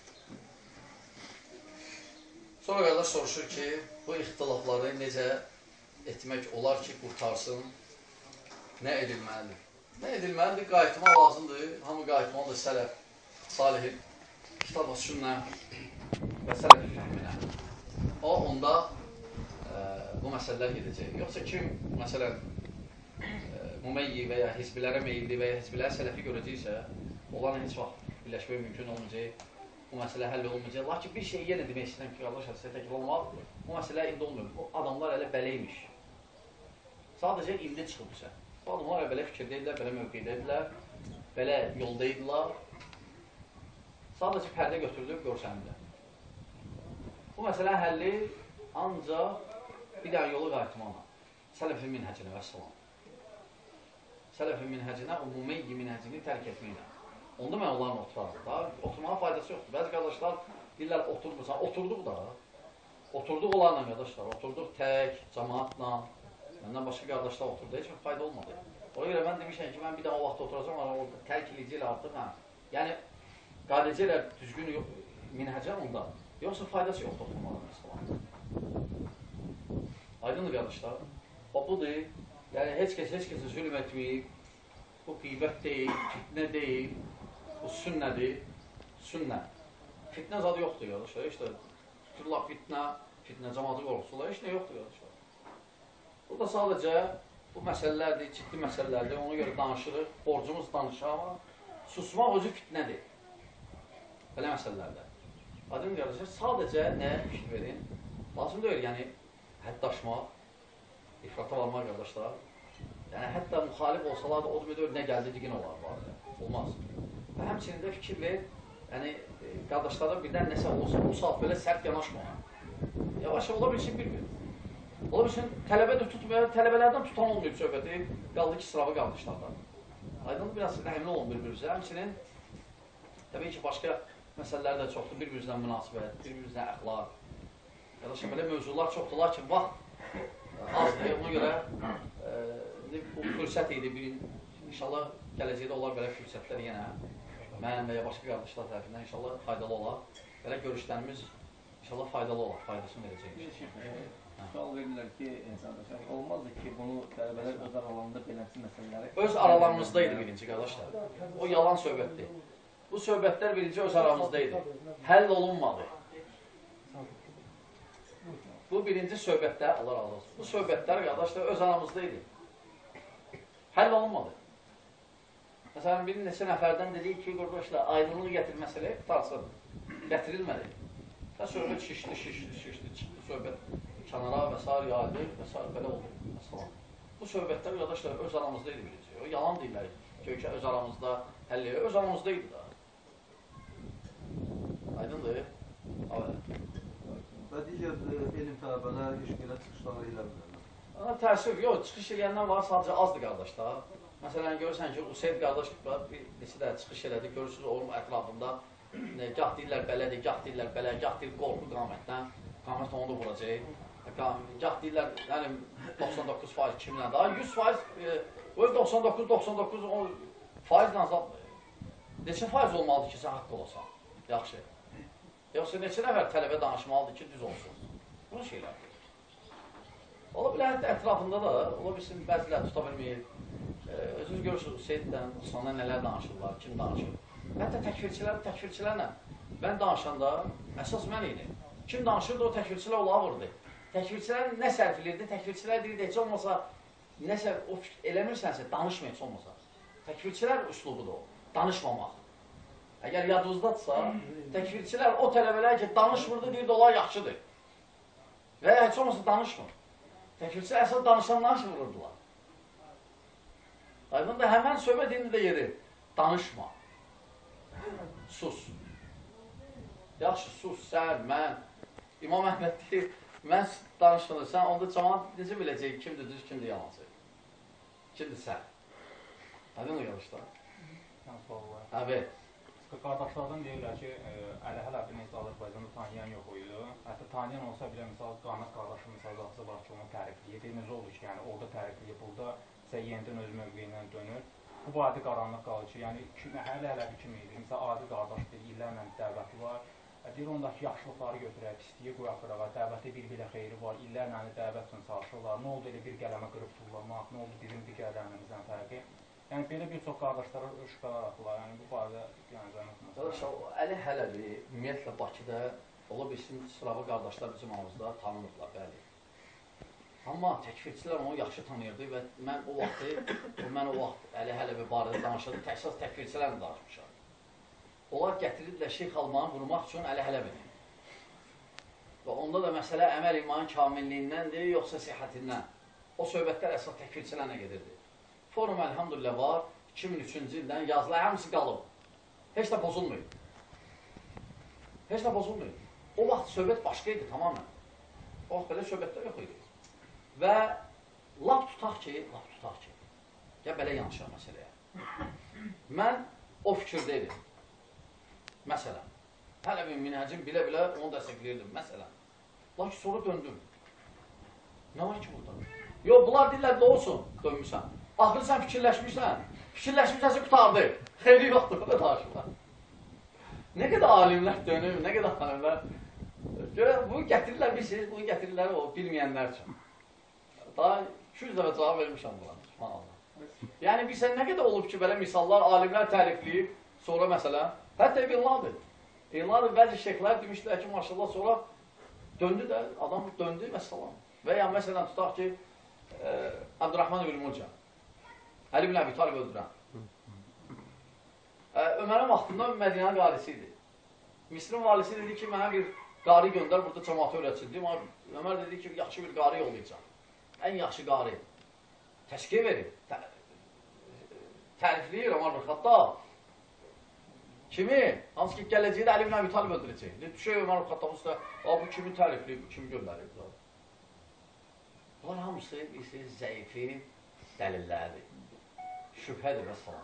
Sonra qardaş soruşur ki, bu ixtilafları necə etmək olar ki, qurtarsın, nə edilməlidir? Nə edilməlidir? Qayıtmaq lazımdır. Hamı qayıtmalıdır sələf, salihin, kitab-ı sünnə və sələf fəhminə. Onda bu məsələlər gedəcək. Yoxsa kim, məsələn, mümeyyi və ya hizbilərə meyilli və ya hizbilərə sələfi görəcəksə, onlarla heç vaxt birləşmək mümkün olmayacaq, bu məsələ həll olmayacaq. Lakin bir şey yenə demək istəyirəm ki, qardaş, sizə təkil olmaq, bu məsələ indi olmuyor. Bu adamlar elə beləymiş. Sadəcə indi çıxıbsa. Bu adamlar belə fikirdəyidilər, belə mövqeydəyidilər, belə yoldaydılar. Sadəcə pərdə götürdüb, görsənilər. Bu məsələ həlli ancaq bir dənə yolu qayıtmaqla. Sələfin minhəcinə və salam. Sələfin minhəcinə, o mümeyyi minhəcini tərk etməklə. Onda mən onlarla oturarım. Oturmağa faydası yoxdur. Bəzi qardaşlar deyirlər, oturmursan. Oturduq da. Oturduq onlarla qardaşlar. Oturduq tək, cəmaatla. Məndən başqa qardaşlar oturdu. Heç bir fayda olmadı. O görə mən demişəm ki, mən bir daha o vaxt oturacam, orada tərk edəcəklər artıq. Yəni, qadəcəklər düzgün minhəcə onda. Yoxsa faydası yoxdur oturmağa. Aydındır qardaşlar. O budur. Yəni, heç kəsə zülm etməyib. Bu qeybət deyil, fitnə deyil. Bu sünnədir. Sünnə. Fitnə zadı yoxdur qardaşlar. İşte tuturlar fitnə cəmatı qorxusurlar. Heç nə yoxdur qardaşlar. Burada sadəcə bu məsələlərdir, ciddi məsələlərdir. Ona görə danışırıq. Borcumuz danışır, amma susmaq özü fitnədir. Belə məsələlərdə. Aydın qardaşlar, sadəcə nəyə fikir verin? Lazım deyil, yəni həddaşmaq, ifrata varmaq qardaşlar. Yəni, hətta müxalif olsalar da o qədər nə gəldi, digin olar var. Olmaz. Və həmçinin də fikir ver, yəni, qardaşlardan birdən nəsə olsa, bu saat belə sərt yanaşma. Yavaş ola bilsin, bir-bir. Ola bilsin, tələbə də tutmayar, tələbələrdən tutan olmayıb söhbəti, qaldı ki, sırabı qardaşlardan. Aydın, biraz rəhimli olun bir-birimizə. Həmçinin, təbii ki, başqa məsələlər də çoxdur, bir-birimizdən münasibət, bir-birimizdən əxlaq. Qardaşlar, belə mövzular çoxdur, lakin vaxt azdır, ona görə bu fürsət idi, inşallah gələcəkdə olar belə fürsətlər yenə mən və ya başqa qardaşlar tərəfindən inşallah faydalı olar. Belə görüşlərimiz inşallah faydalı olar, faydasını verəcək. Sual verirlər ki, olmazdı ki, bunu tələbələr öz aralarında beləsi məsələləri... Öz aralarımızdaydı birinci qardaşlar. O yalan söhbətdir. Bu söhbətlər birinci öz aramızdaydı. Həll olunmadı. Bu birinci söhbətlər, Allah razı olsun. Bu söhbətlər qardaşlar öz aramızdaydı. Həll olunmadı. Məsələn, bir neçə nəfərdən dedik ki, qardaşlar, aydınlığı gətir məsələyə qutarsın. Gətirilmədi. Söhbət şişdi, çıxdı söhbət kənara və s. yaydı və s. belə oldu. Bu söhbətlər qardaşlar öz aramızdaydı birinci. O yalan deyirlər ki, öz aramızda həll edir. Öz aramızdaydı da. Aydındır. Və digər elm tələbələr iş belə çıxışları ilə bilirlər. Təəssüf, yox, çıxış eləyəndən var, sadəcə azdır qardaşlar. Məsələn, görürsən ki, Useyd qardaş bir neçə də çıxış elədi, görürsünüz onun ətrafında gah deyirlər belədir, gah deyirlər belə, gah deyir qorxu qamətdən, qamət onu da vuracaq. Gah deyirlər, yəni 99% kimlə daha, 100% O 99 faizlə neçə faiz olmalıdır ki, sən haqq olasan? Yaxşı. Yoxsa neçə nəfər tələbə danışmalıdır ki, düz olsun? Bunun şeylərdir. Ola bilər, hətta ətrafında da, ola bilsin, bəzilər tuta bilməyir. Özünüz görürsünüz, Hüseyddən, sonra nələr danışırlar, kim danışır. Hətta təkfirçilərlə mən danışanda əsas mən idi. Kim danışırdı, o təkfirçilər olağa vurdu. Təkfirçilər nə sərf edirdi? Təkfirçilər deyirdi, heç olmasa, nəsə o eləmirsənsə, danışma heç olmasa. Təkfirçilər üslubudur o, danışmamaq. Əgər yadınızdadırsa, təkfirçilər o tələbələr ki, danışmırdı, deyirdi, onlar yaxşıdır. Və ya heç olmasa danışmır. Təkfirçilər əsas danışanlar ki, vururdular. Aydın da həmən söhbət indi də yeri. Danışma. Sus. Yaxşı, sus, sən, mən. İmam Əhməd deyir, mən danışmıdır, sən onda cəmaat necə biləcək, kimdir düz, kimdir yalancı? Kimdir sən? Aydın o yarışda? Əvət. Qardaşlardan deyirlər ki, Əli Hələbini Azərbaycanda tanıyan yox idi. Hətta tanıyan olsa bile, misal, Qanat qardaşım müsazaqası var ki, onu tərifləyir. Necə olur ki, yəni orada tərifləyir, burada isə yenidən öz mövqeyindən dönür. Bu adi qaranlıq qalır ki, yəni Əli Hələbi kimi idi. Misal, adi qardaşdır, illərlə dəvəti var. Deyir, ondakı yaxşılıqları götürək, pisliyi qoyaq qırağa, dəvəti bir-birə xeyri var, illərlə dəvət üçün çalışırlar. Nə oldu elə bir qələmə qırıb tullamaq, nə oldu bizim digərlərimizdən fərqi? Yəni, belə bir çox qardaşlara şübhələr, yəni bu barədə zənətməsin. Əli Hələbi, ümumiyyətlə Bakıda, ola bilsin, sıravi qardaşlar bizim ağızda tanınırlar, bəli. Amma təkfirçilər onu yaxşı tanıyırdı və mən o vaxt Əli Hələbi barədə danışırdı, əsas təkfirçilərlə danışmışam. Onlar gətirirlər Şeyx Albanı vurmaq üçün Əli Hələbini. Və onda da məsələ əməl imanın kamilliyindəndir, yoxsa sihhətindən. O söhbətlər əsas təkfirçilərlə gedirdi. Forum əlhamdülillah var, 2003-cü ildən yazılar, hamısı qalıb. Heç də pozulmuyor. Heç də pozulmuyor. O vaxt söhbət başqa idi, tamamen. O vaxt belə söhbətlər yox idi. Və lap tutaq ki, ya belə yanışaq məsələyə. Mən o fikirdeydim. Məsələn, hələ bir minhəcim bilə-bilə onu dəstəkləyirdim, məsələn. Lakin sonra döndüm. Nə var ki burada? Yox, bunlar deyirlər, də olsun, dönmüsən. Axırı sən fikirləşmişsənsə qutardı. Xeyri yoxdur, bu da danışırlar. Nə qədər alimlər dönür, nə qədər alimlər. Bunu gətirirlər, bilirsiniz, bunu gətirirlər o bilməyənlər üçün. Daha 200 dəfə cavab vermişəm buna. Yəni, bilsən, nə qədər olub ki, belə misallar, alimlər tərifləyib, sonra məsələn, hətta İbn Laden. İbn Laden bəzi şeyxlər demişdilər ki, maşallah, sonra döndü də, adam döndü və salam. Və ya məsələn, tutaq ki, Abdurrahman ibn Mulcan, Əli ibn Əbi Talib öldürən. Ömərin vaxtında Mədinənin qarisi idi. Misrin valisi dedi ki, mənə bir qari göndər, burada cəmatı öyrətsin. Ömər dedi ki, yaxşı bir qari yollayacaq. Ən yaxşı qari. Təşkiyə verir. Tərifləyir Ömər bin Xattab. Kimi? Hansı ki, gələcəkdə Əli ibn Əbi Talib öldürəcək. Düşək Ömər bin Xattabın üstə, bu kimi tərifləyib, bu kimi göndərib. Bunlar hamısı zəifi dəlillərdir. Şübhədir və salam.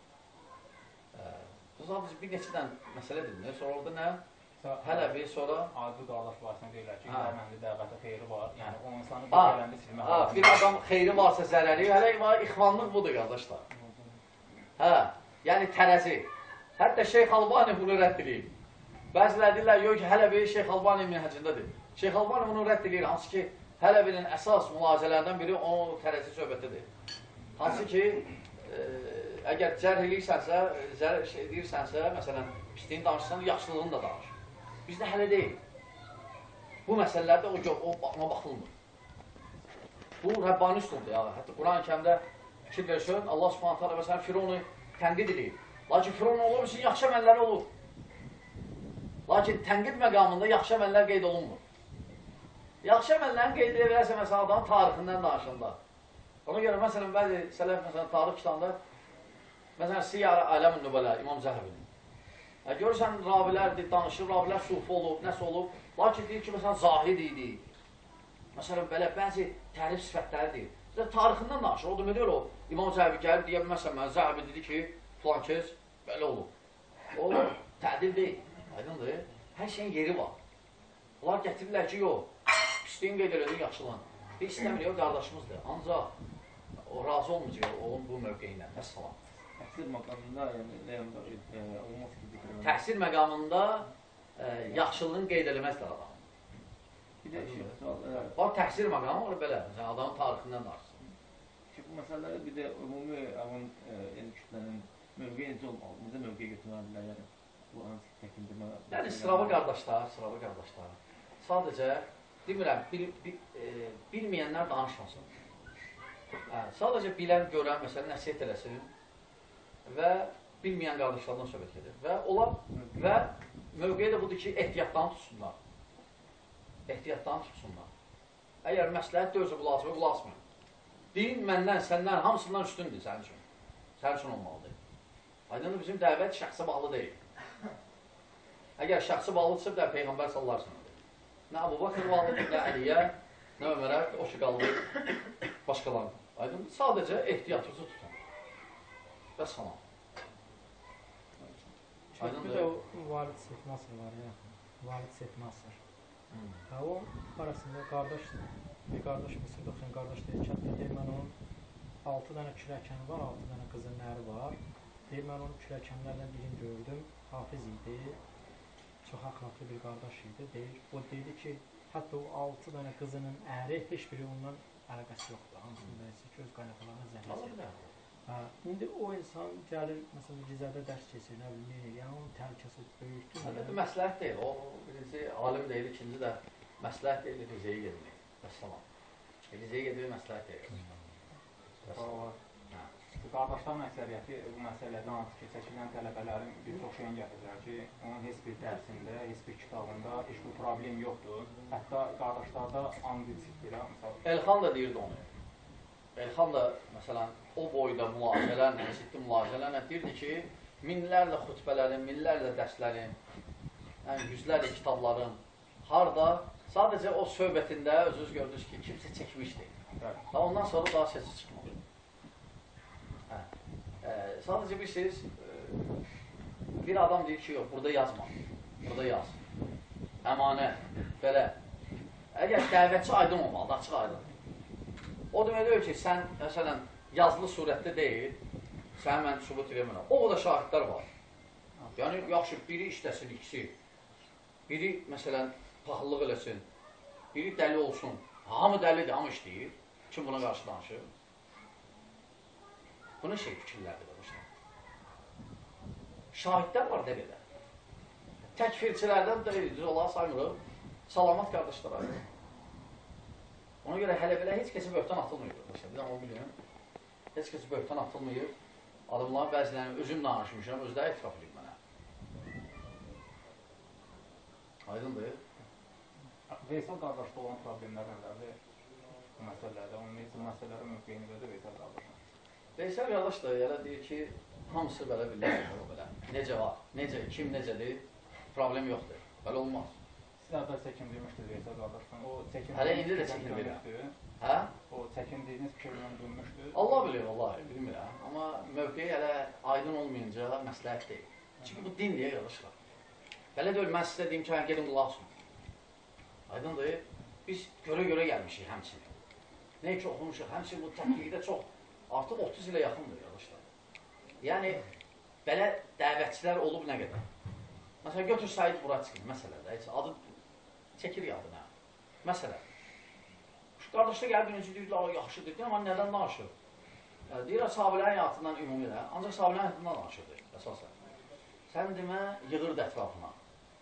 Bu zaman bir neçədən məsələ dedim. Sonra orada nə? Hələ bir sonra... Adi qardaş varsın deyirlər ki, məndə dəvətə xeyri var. Yəni, o insanı bir gələndə silmək lazım. Bir adam xeyri varsa zərəri, hələ ixvanlıq budur, qardaşlar. Hə, yəni tərəzi. Hətta Şeyx Albani bunu rədd edir. Bəzilər deyirlər, yox ki, hələ bir Şeyx Albani minhəcindədir. Şeyx Albani bunu rədd edir, hansı ki, hələ birinin əsas mülazələrdən biri o tərəzi söhbətidir. Hansı ki, əgər cərh edirsənsə, məsələn, pisliyin danışsan, yaxşılığını da danış. Bizdə hələ deyil. Bu məsələlərdə ona baxılmır. Bu, Rəbbani üslubdur. Hətta Quran-ı Kərimdə fikir versin, Allah Subhanahu taala məsələn, Fironu tənqid edir. Lakin Firon olur ki, yaxşı əməlləri olur. Lakin tənqid məqamında yaxşı əməllər qeyd olunmur. Yaxşı əməllərin qeyd edərsə, məsələn, adamın tarixindən danışırlar. Ona görə, məsələn, bəzi sələf, məsələn, tarix kitabında, məsələn, Siyar Aləmin Nübələ, İmam Zəhəbinin. Görürsən, ravilərdir, danışır, ravilər sufi olub, nəsə olub. Lakin deyir ki, məsələn, zahid idi. Məsələn, belə bəzi tərif sifətləridir. Tarixindən danışır, o demək deyil o. İmam Zəhəbi gəlib, deyə bilməzsən, mən Zəhəbi dedi ki, filan kəs belə olub. O, tədil deyil, aydındır. Hər şeyin yeri var. Onlar gətirirlər ki, yox, pisliyin qeyd elədin, yaxşılan. Biz istəmirik, o qardaşımızdır. Ancaq o razı olmayacaq onun bu mövqeyinə. Əssalam. Təhsil məqamında, yəni olmaz ki, bitirmək. Təhsil məqamında yaxşılığını qeyd eləməzlər adam. Bir də sual, Var təhsil məqamı var belə, məsələn, adamın tarixindən danışsın. ki, bu məsələləri bir də ümumi yəni kütlənin mövqeyi necə olmalı? Necə mövqeyi götürməlidirlər, yəni bu hansı təkindirmə? Yəni, sıravi qardaşlar. Sadəcə, demirəm, bilməyənlər danışmasın. Sadəcə bilən, görən, məsələn, nəsiyyət eləsin və bilməyən qardaşlardan söhbət gedir. Və mövqeyi də budur ki, ehtiyatdan tutsunlar. Əgər məsləhət deyilsə qulaq asmayın. Din məndən, səndən, hamısından üstündür sənin üçün. Sənin üçün olmalıdır. Aydındır, bizim dəvət şəxsə bağlı deyil. Əgər şəxsə bağlıdırsa, bir də Peyğəmbər sallallahu əleyhi və səlləm. Nə Əbu Bakr bağlıdır, nə Əliyə, nə Ömərə, o ki qaldı başqalarına. Aydındır, sadəcə ehtiyatınızı tutun. Və salam. Bir də o valid setmasır var ya, valid setmasır. O arasında qardaşdır. Bir qardaş Mısırda oxuyan qardaş deyir, kətdə deyir, mən onun 6 dənə kürəkəni var, 6 dənə qızın əri var. Deyir, mən onun kürəkənlərdən birini gördüm, hafiz idi, çox əxlaqlı bir qardaş idi. Deyir, o dedi ki, hətta o 6 dənə qızının əri heç biri ondan əlaqəsi yoxdur. Hamısında isə göz qaynaqlarına zəhləsi. İndi o insan gəlir, məsələn, Rizədə dərs keçir, nə bilir, yəni onun təhlükəsi böyükdür. Əlbəttə, məsləhət deyil. O, birinci alim deyil, ikinci də məsləhət deyil, Rizəyə gedmək. Vəssalam. Rizəyə gedmək məsləhət deyil. Qardaşların əksəriyyəti bu məsələdən hansı ki, çəkilən tələbələrin bir çox şeyini gətirirlər ki, onun heç bir dərsində, heç bir kitabında heç bir problem yoxdur. Hətta qardaşlarda anditsikdir. Elxan da deyirdi onu. Elxan da, məsələn, o boyda mülahizələrlə, ciddi mülahizələrlə deyirdi ki, minlərlə xütbələrin, minlərlə dərslərin, yəni yüzlərlə kitabların harada sadəcə o söhbətində özünüz gördünüz ki, kimsə çəkmişdi. Ondan sonra daha səsi çıxmadı. Sadəcə bilirsiniz, bir adam deyir ki, yox, burada yazma, burada yaz. Əmanət, belə. Əgər dəvətçi aydın olmalıdır, açıq aydın. O demək deyil ki, sən, məsələn, yazılı surətdə deyil, sən mən sübut eləmirəm. O da şahidlər var. Yəni, yaxşı, biri işləsin, ikisi. Biri, məsələn, paxıllıq eləsin, biri dəli olsun. Hamı dəlidir, hamı işləyir. Kim buna qarşı danışır? Bu nə şey fikirlərdir qardaşlar? Şahidlər var nə qədər. Təkfirçilərdən də düz olaraq saymırıq, salamat qardaşlar ayrı. Ona görə hələ belə heç kəsə böhtan atılmıyor. Bir də o bilin, heç kəsə böhtan atılmıyor. Adımların bəzilərini özüm danışmışam, özləri etiraf edib mənə. Aydındır. Veysel qardaşda olan problemlər nələrdir? Bu məsələlərdə, onun necə məsələlərə mövqeyini verdi Veysel qardaşın? Veysel qardaş da elə deyir ki, hamısı belə bilir, belə. Necə var, necə, kim necədir, problem yoxdur. Belə olmaz. Siz əvvəl çəkindirmişdiniz Veysel qardaşdan. Hələ indi də çəkindirəm. Hə? O çəkindiğiniz fikirdən dönmüşdü. Allah bilir, vallahi, bilmirəm. Amma mövqeyi hələ aydın olmayınca məsləhət deyil. Çünki bu din deyə qardaşlar. Belə deyil, mən sizə deyim ki, gedin qulaq olsun. Aydındır, biz görə gəlmişik həmçinin. Nə ki, oxumuşuq, həmçinin bu təhqiqdə çox, artıq 30 ilə yaxındır qardaşlar. Yəni, belə dəvətçilər olub nə qədər? Məsələn, götür Said Buratçıqın məsələdə, adı çəkir yadına. Məsələ. Şu qardaşda gəlib birinci deyirlər, yaxşıdır, amma nədən danışır? Deyirlər, sahabilərin həyatından ümumilə, ancaq sahabilərin həyatından danışırdır, əsasən. Sən demə, yığırdı ətrafına.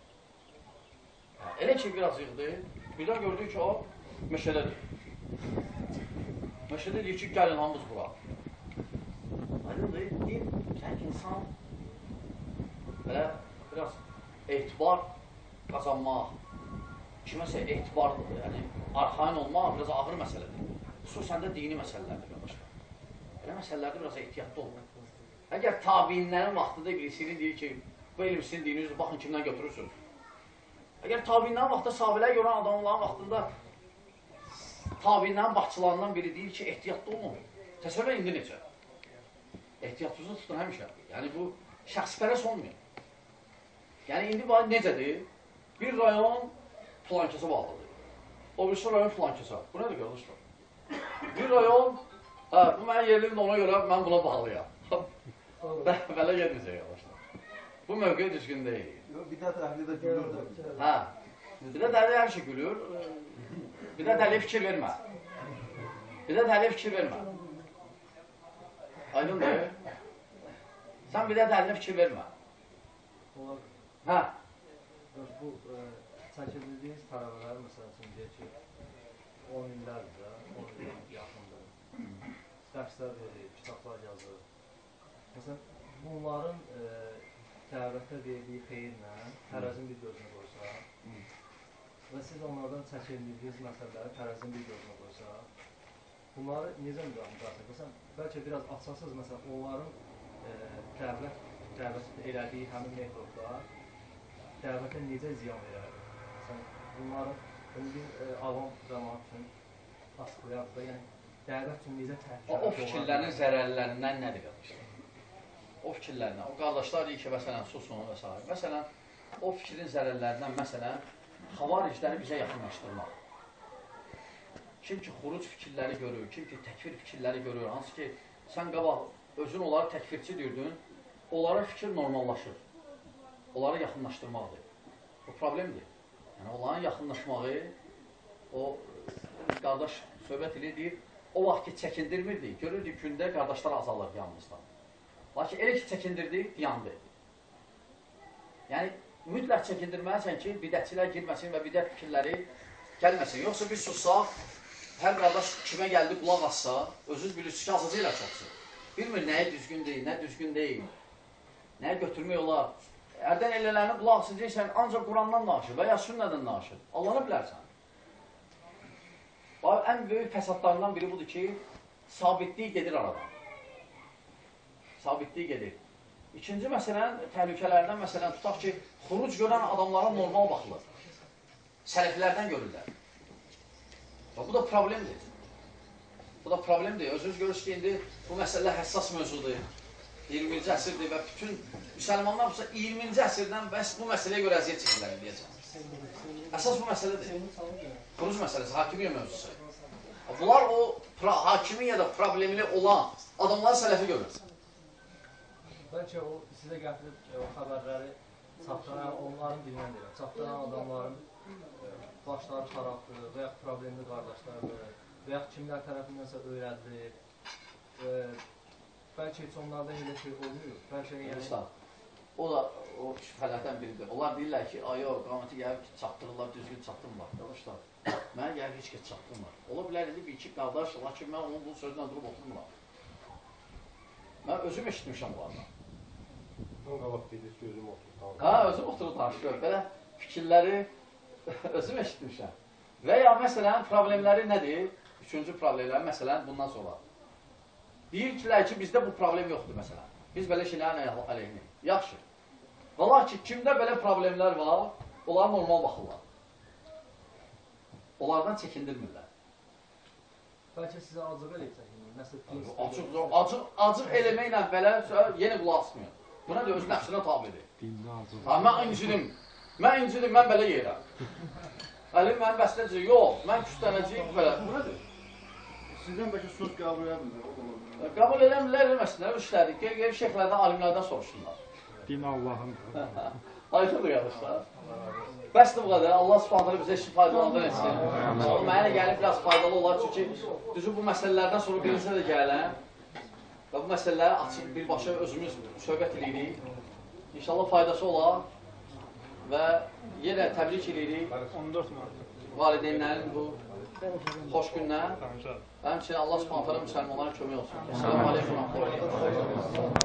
Elə ki, biraz yığdı, birdən gördük ki, o meşədədir. Meşədə deyir ki, gəlin hamımız bura. Aydındır, deyir, sən insan belə biraz etibar qazanmaq, kiməsə etibar, yəni arxain olmaq biraz ağır məsələdir. Xüsusən də dini məsələlərdir, qardaşlar. Belə məsələlərdə biraz ehtiyatlı olmaq. Əgər tabiinlərin vaxtıda birisini deyir ki, bu elm sizin dininiz, baxın kimdən götürürsünüz. Əgər tabiinlərin vaxtında sahabiləri görən adamların vaxtında tabiinlərin başçılarından biri deyir ki, ehtiyatlı olun. Təsəvvür indi necə? Ehtiyatsızı tutun həmişə. Yəni bu şəxspərəs olmayın. Yəni indi necədir? Bir rayon filankəsə bağlıdır. O birisi rayon filankəsə. Bu nədir qardaşlar? Bir rayon Bu mənim yerlimdir, ona görə mən buna bağlıyam. Belə gedməyəcək yavaşlar. Bu mövqe düzgün deyil. Bidət əhli də gülürdü. Hə. Bidət əhli hər şey gülür. Bidət əhliyə fikir vermə. Bidət əhliyə fikir vermə. Aydındır. Sən bidət əhliyə fikir vermə. Hə. Bu çəkildiyiniz tələbələr, məsələn, üçün deyək ki, 10 illərdir də, 10 il yaxındır. Dərslər verir, kitablar yazır. Məsələn, bunların təvəqqətə verdiyi xeyirlə tərəzin bir gözünə qoysa və siz onlardan çəkildiyiniz məsələləri tərəzin bir gözünə qoysa, bunları necə müqayisə? Məsələn, bəlkə biraz açasınız, məsələn, onların dəvət elədiyi həmin metodlar dəvətə necə ziyan verər? Məsələn, bunların bir avam cəmaat üçün açıqlayaq da, yəni dəvət üçün necə təhlükəli? O fikirlərin zərərlərindən nədir qardaşlar? O fikirlərindən, o qardaşlar deyir ki, məsələn, susun və s. Məsələn, o fikrin zərərlərindən, məsələn, xavaricləri bizə yaxınlaşdırmaq. Kim ki, xuruc fikirləri görür, kim ki, təkfir fikirləri görür, hansı ki, sən qabaq özün onları təkfirçi deyirdin, onlara fikir normallaşır. Onları yaxınlaşdırmaqdır. O problemdir. Yəni, onların yaxınlaşmağı, o qardaş söhbət ilə deyir, o vaxt ki, çəkindirmirdi, görürdük gündə qardaşlar azalır yanımızdan. Lakin elə ki, çəkindirdi, yandı. Yəni, mütləq çəkindirməlisən ki, bidətçilər girməsin və bidət fikirləri gəlməsin. Yoxsa biz sussaq, hər qardaş kimə gəldi, qulaq assa, özünüz bilirsiniz ki, azıcı ilə çoxsun. Bilmir, nəyə düzgün deyil, nə düzgün deyil, nəyə götürmək olar. Ərdən elələrini qulaq asacaqsən, ancaq Qurandan danışır və ya sünnədən danışır. Allahını bilərsən. Ən böyük fəsadlarından biri budur ki, sabitlik gedir aradan. Sabitlik gedir. İkinci məsələn, təhlükələrdən məsələn, tutaq ki, xuruc görən adamlara normal baxılır. Sələflərdən görürlər. Bu da problemdir. Bu da problemdir. Özünüz görürsünüz ki, indi bu məsələ həssas mövzudur. 20-ci əsrdir və bütün müsəlmanlar 20-ci əsrdən bəs bu məsələyə görə əziyyət çəkirlər, deyəcəm. Əsas bu məsələdir. Xuruc məsələsi, hakimiyyə mövzusu. Bunlar o hakimiyyədə problemli olan adamları sələfi görür. Bəlkə o sizə gətirib o xəbərləri çatdıran, onların dilindən deyirəm, çatdıran adamların başları xarabdır və yaxud problemli qardaşlardır və yaxud kimlər tərəfindənsə öyrədilir. Bəlkə heç onlardan elə şey olmuyor. Bəlkə yəni... O da o şübhələrdən biridir. Onlar deyirlər ki, ayo, qaməti gəlib ki, çatdırırlar, düzgün çatdırırlar. Yavaşlar, mənə gəlib heç ki, çatdırırlar. Ola bilər, indi bir-iki qardaş, lakin mən onun bu sözlə durub oturmuram. Mən özüm eşitmişəm bu arada. Qabaq deyilir ki, özüm oturub. Hə, özüm oturub danışıyor. Belə fikirləri özüm eşitmişəm. Və ya məsələn, problemləri nədir? Üçüncü problemləri, məsələn, bundan sonra. Deyirlər ki, bizdə bu problem yoxdur, məsələn. Biz belə şeylərin əleyhinəyik. Yaxşı. Valla ki, kimdə belə problemlər var, onlara normal baxırlar. Onlardan çəkindirmirlər. Bəlkə sizə acıq eləyib çəkindir. Acıq eləməklə belə yenə qulaq asmıyor. Buna da öz nəfsinə tabi edir. Mən incidim, mən belə yeyirəm. Əlim mənim bəsləcək, yox, mən küstənəcəyim, belə. Bu nədir? Sizdən bəlkə söz qəbul edə bilmir. Qəbul edəmirlər, eləməsinlər, işlədik. Qeyb şeyxlərdən, alimlərdən soruşsunlar. Din Allah'ın. Aydındır qardaşlar. Bəsdir bu qədər. Allah subhanətlə bizə işi faydalandır etsin. Mənə gəlib biraz faydalı olar. Çünki düzü bu məsələlərdən sonra birinizə də gələm. Və bu məsələləri açıq birbaşa özümüz söhbət edirik. İnşallah faydası olar. Və yenə təbrik edirik. 14 Mart. Valideynlərin bu xoş gündən. Həmçinin Allah subhanətlə müsəlmanlara kömək olsun. Esselamu aleykum.